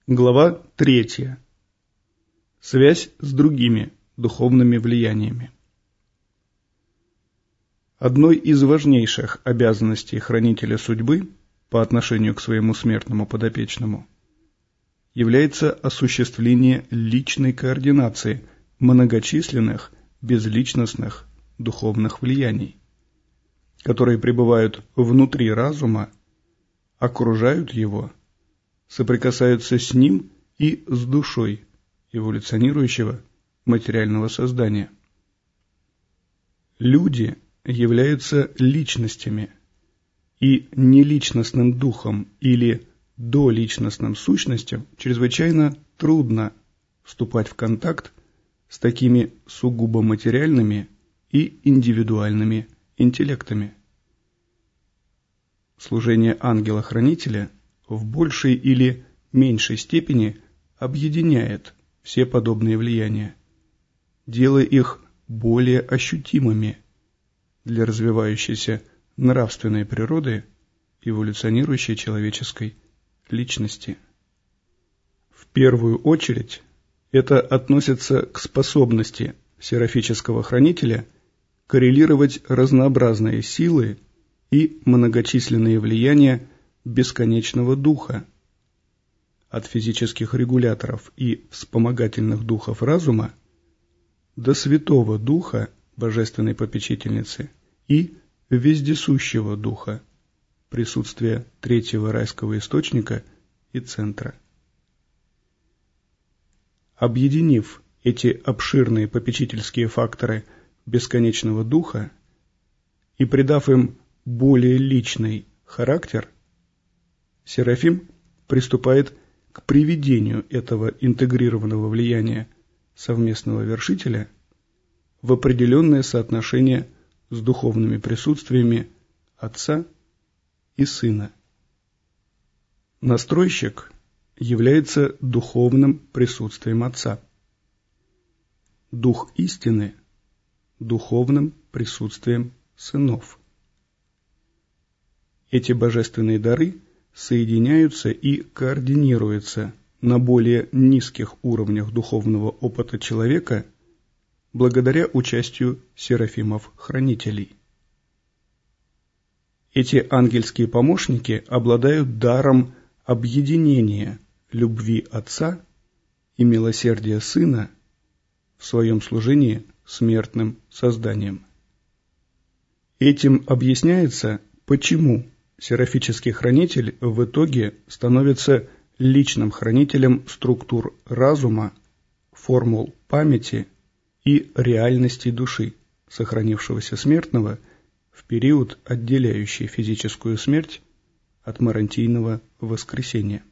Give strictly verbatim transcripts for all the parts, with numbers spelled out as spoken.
Глава третья. Связь с другими духовными влияниями. Одной из важнейших обязанностей хранителя судьбы по отношению к своему смертному подопечному является осуществление личной координации многочисленных безличностных духовных влияний, которые пребывают внутри разума, окружают его, соприкасаются с ним и с душой эволюционирующего материального создания. Люди являются личностями, и неличностным духом или доличностным сущностям чрезвычайно трудно вступать в контакт с такими сугубо материальными и индивидуальными интеллектами. Служение ангела-хранителя в большей или меньшей степени объединяет все подобные влияния, делая их более ощутимыми для развивающейся нравственной природы эволюционирующей человеческой личности. В первую очередь это относится к способности серафического хранителя коррелировать разнообразные силы и многочисленные влияния бесконечного духа, от физических регуляторов и вспомогательных духов разума до Святого Духа, Божественной Попечительницы, и Вездесущего Духа, присутствия третьего райского источника и центра. Объединив эти обширные попечительские факторы бесконечного духа и придав им более личный характер, Серафим приступает к приведению этого интегрированного влияния совместного вершителя в определенное соотношение с духовными присутствиями Отца и Сына. Настройщик является духовным присутствием Отца. Дух истины – духовным присутствием сынов. Эти божественные дары соединяются и координируются на более низких уровнях духовного опыта человека благодаря участию серафимов-хранителей. Эти ангельские помощники обладают даром объединения любви Отца и милосердия Сына в своем служении смертным созданием. Этим объясняется, почему серафический хранитель в итоге становится личным хранителем структур разума, формул памяти и реальностей души, сохранившегося смертного в период, отделяющий физическую смерть от марантийного воскресения.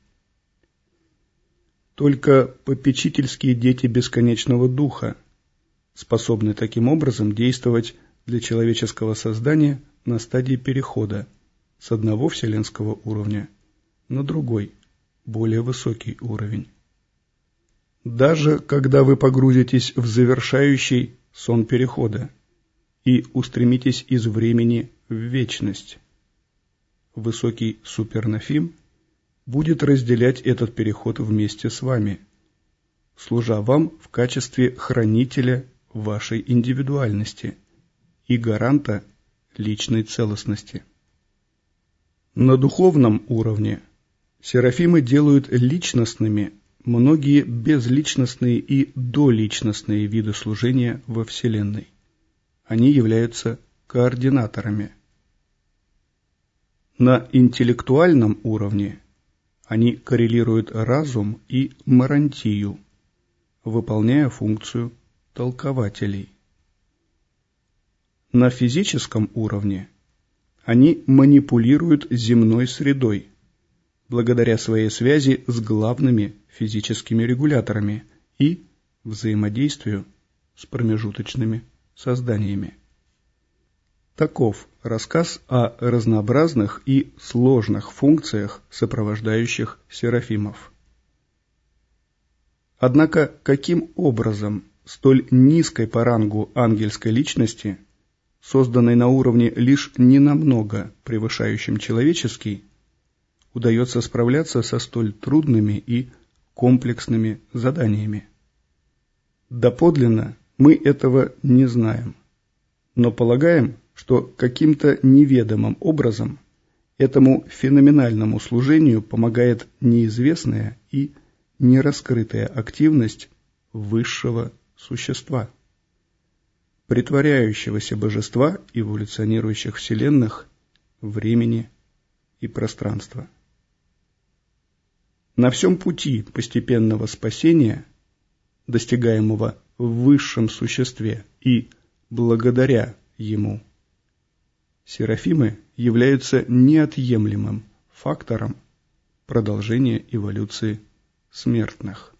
Только попечительские дети бесконечного духа способны таким образом действовать для человеческого создания на стадии перехода с одного вселенского уровня на другой, более высокий уровень. Даже когда вы погрузитесь в завершающий сон перехода и устремитесь из времени в вечность, высокий супернафим будет разделять этот переход вместе с вами, служа вам в качестве хранителя вашей индивидуальности и гаранта личной целостности. На духовном уровне серафимы делают личностными многие безличностные и доличностные виды служения во Вселенной. Они являются координаторами. На интеллектуальном уровне они коррелируют разум и марантию, выполняя функцию толкователей. На физическом уровне они манипулируют земной средой, благодаря своей связи с главными физическими регуляторами и взаимодействию с промежуточными созданиями. Таков рассказ о разнообразных и сложных функциях сопровождающих серафимов. Однако, каким образом столь низкой по рангу ангельской личности, созданной на уровне лишь ненамного превышающем человеческий, удается справляться со столь трудными и комплексными заданиями. Доподлинно мы этого не знаем, но полагаем, что каким-то неведомым образом этому феноменальному служению помогает неизвестная и нераскрытая активность высшего существа, притворяющегося божества эволюционирующих вселенных, времени и пространства. На всем пути постепенного спасения, достигаемого в высшем существе и благодаря ему, серафимы являются неотъемлемым фактором продолжения эволюции смертных.